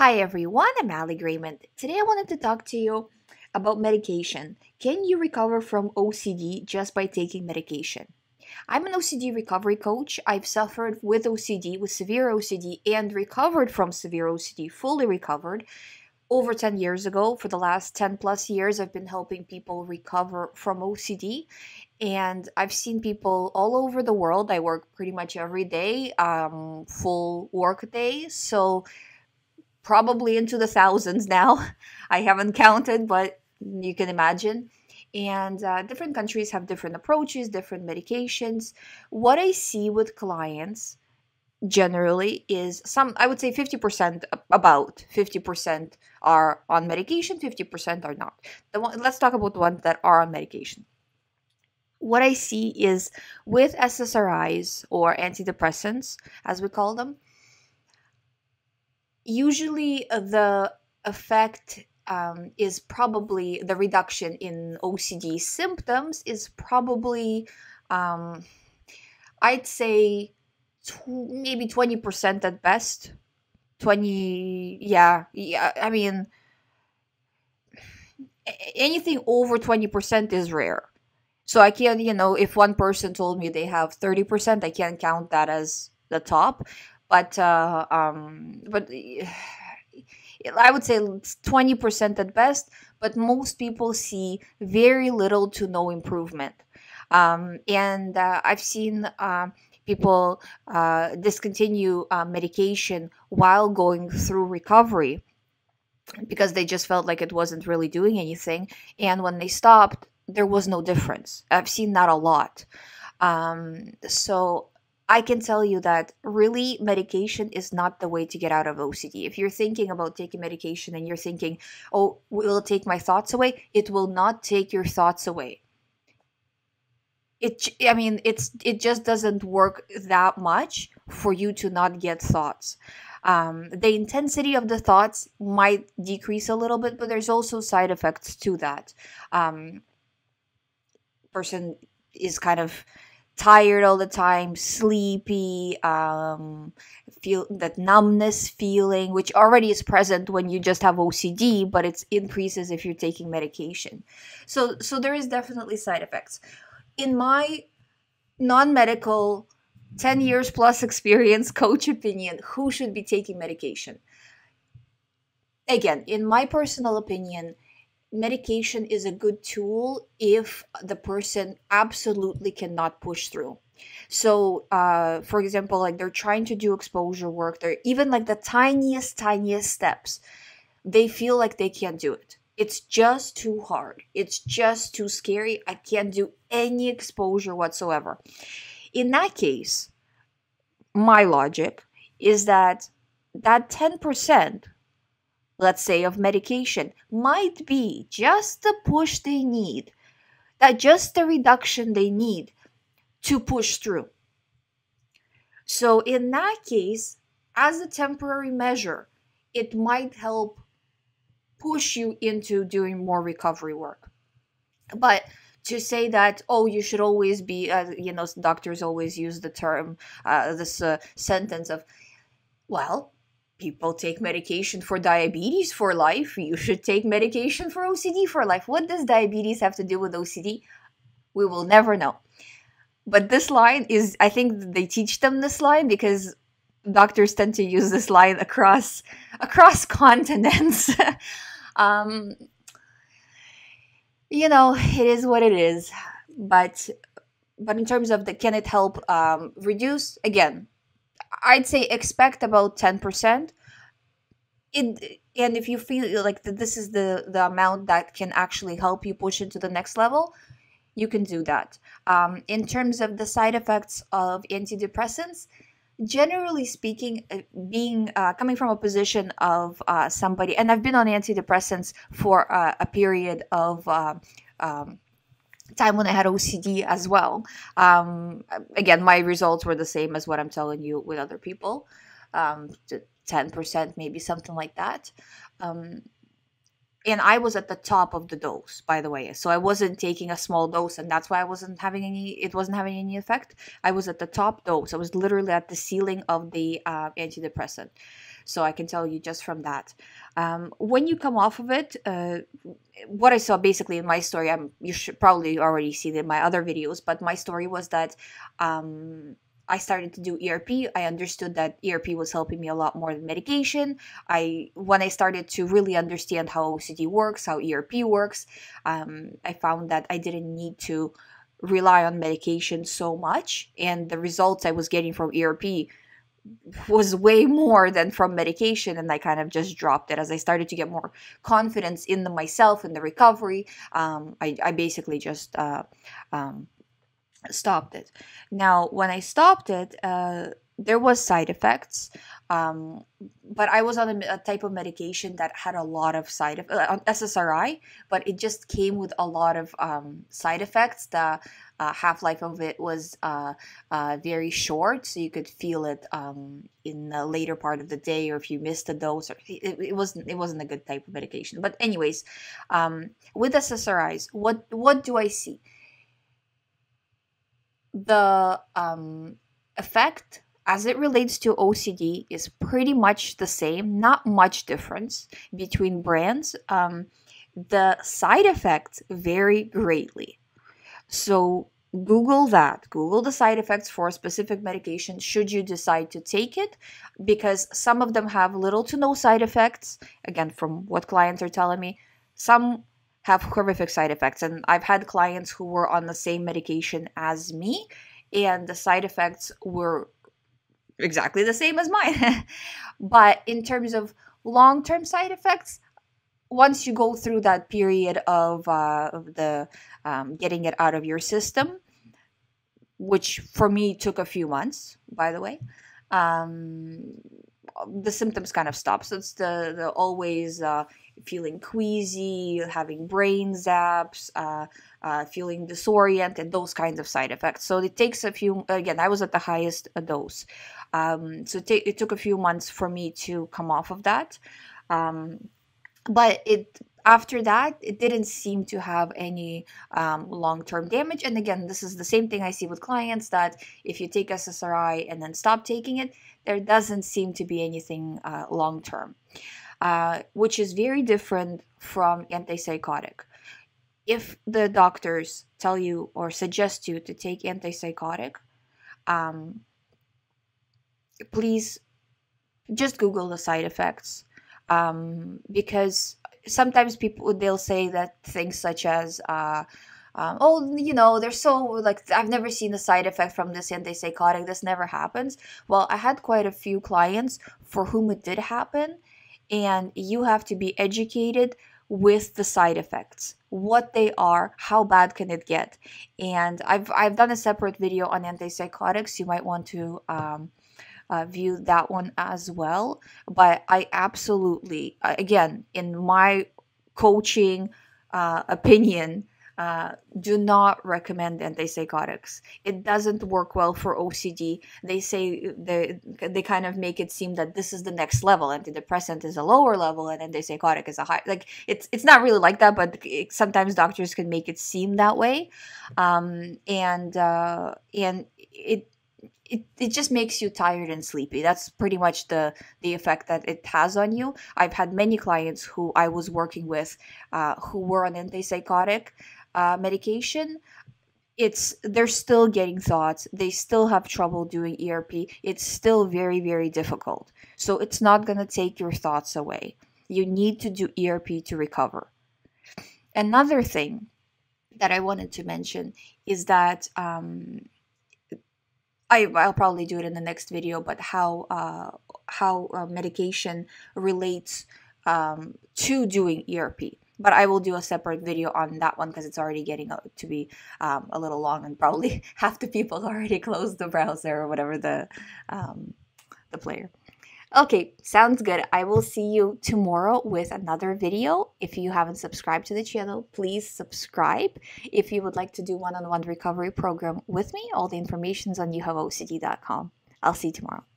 Hi everyone, I'm Ali Grayman. Today I wanted to talk to you about medication. Can you recover from OCD just by taking medication? I'm an OCD recovery coach. I've suffered with OCD, with severe OCD, and recovered from severe OCD, fully recovered over 10 years ago. For the last 10 plus years, I've been helping people recover from OCD. And I've seen people all over the world. I work pretty much every day, full work day. So probably into the thousands now. I haven't counted, but you can imagine. And different countries have different approaches, different medications. What I see with clients generally is I would say 50%, about 50% are on medication, 50% are not. Let's talk about the ones that are on medication. What I see is with SSRIs or antidepressants, as we call them, usually the effect is probably the reduction in OCD symptoms is probably, um, I'd say, maybe 20% at best. 20, yeah, yeah. I mean, anything over 20% is rare. So I can't, if one person told me they have 30%, I can't count that as the top. But I would say it's 20% at best, but most people see very little to no improvement. And I've seen people discontinue medication while going through recovery because they just felt like it wasn't really doing anything. And when they stopped, there was no difference. I've seen that a lot. So I can tell you that really medication is not the way to get out of OCD. If you're thinking about taking medication and you're thinking, oh, will it take my thoughts away? It will not take your thoughts away. It just doesn't work that much for you to not get thoughts. The intensity of the thoughts might decrease a little bit, but there's also side effects to that. Um, Person is kind of tired all the time, sleepy, feel that numbness feeling, which already is present when you just have OCD, but it increases if you're taking medication. So there is definitely side effects. In my non-medical 10 years plus experience coach opinion, who should be taking medication? Again, in my personal opinion, medication is a good tool if the person absolutely cannot push through. So, for example, like they're trying to do exposure work, they're even like the tiniest steps, they feel like they can't do it. It's just too hard. It's just too scary. I can't do any exposure whatsoever. In that case, my logic is that 10%, let's say, of medication might be just the push they need, that just the reduction they need to push through. So in that case, as a temporary measure, it might help push you into doing more recovery work. But to say that, oh, you should always be, doctors always use the term, this sentence of, well, people take medication for diabetes for life. You should take medication for OCD for life. What does diabetes have to do with OCD? We will never know. But this line is, I think they teach them this line because doctors tend to use this line across continents. um, it is what it is. But in terms of the can it help reduce, again, I'd say expect about 10%. And if you feel like this is the amount that can actually help you push into the next level, you can do that. In terms of the side effects of antidepressants, generally speaking, being coming from a position of somebody, and I've been on antidepressants for a period of um, time when I had OCD as well. Again, my results were the same as what I'm telling you with other people. 10%, maybe something like that. Um, and I was at the top of the dose, by the way. So I wasn't taking a small dose, and that's why it wasn't having any effect. I was at the top dose. I was literally at the ceiling of the antidepressant. So I can tell you just from that. When you come off of it, what I saw basically in my story, you should probably already see it in my other videos, but my story was that I started to do ERP. I understood that ERP was helping me a lot more than medication. When I started to really understand how OCD works, how ERP works, I found that I didn't need to rely on medication so much, and the results I was getting from ERP was way more than from medication, and I kind of just dropped it as I started to get more confidence in myself and the recovery. I basically just um, stopped it. Now, when I stopped it, there was side effects, um, but I was on a type of medication that had a lot of on SSRI, but it just came with a lot of side effects. The half-life of it was very short, so you could feel it in the later part of the day, or if you missed a dose, or it wasn't a good type of medication. But anyways, with SSRIs, what do I see? The effect as it relates to OCD is pretty much the same, not much difference between brands. The side effects vary greatly. So Google that. Google the side effects for a specific medication should you decide to take it, because some of them have little to no side effects. Again, from what clients are telling me, some have horrific side effects. And I've had clients who were on the same medication as me, and the side effects were exactly the same as mine. But in terms of long-term side effects, once you go through that period of the getting it out of your system, which for me took a few months, by the way, um, the symptoms kind of stop. So it's the always feeling queasy, having brain zaps, feeling disoriented, those kinds of side effects. So it takes a few. Again, I was at the highest dose, so it took a few months for me to come off of that. But after that, it didn't seem to have any long-term damage. And again, this is the same thing I see with clients, that if you take SSRI and then stop taking it, there doesn't seem to be anything long-term, which is very different from antipsychotic. If the doctors tell you or suggest you to take antipsychotic, um, please just Google the side effects, because sometimes they'll say that things such as oh, they're so, like, I've never seen a side effect from this antipsychotic, this never happens. Well, I had quite a few clients for whom it did happen, and you have to be educated with the side effects, what they are, how bad can it get. And I've done a separate video on antipsychotics. You might want to view that one as well. But I absolutely, again, in my coaching opinion, do not recommend antipsychotics. It doesn't work well for OCD. They say they kind of make it seem that this is the next level. Antidepressant is a lower level, and antipsychotic is a high. Like, it's not really like that, but sometimes doctors can make it seem that way, and it just makes you tired and sleepy. That's pretty much the effect that it has on you. I've had many clients who I was working with who were on antipsychotic medication. They're still getting thoughts. They still have trouble doing ERP. It's still very, very difficult. So it's not going to take your thoughts away. You need to do ERP to recover. Another thing that I wanted to mention is that I'll probably do it in the next video, but how medication relates to doing ERP. But I will do a separate video on that one, because it's already getting to be a little long, and probably half the people already closed the browser or whatever the player. Okay, sounds good. I will see you tomorrow with another video. If you haven't subscribed to the channel, please subscribe. If you would like to do one-on-one recovery program with me, all the information is on youhaveocd.com. I'll see you tomorrow.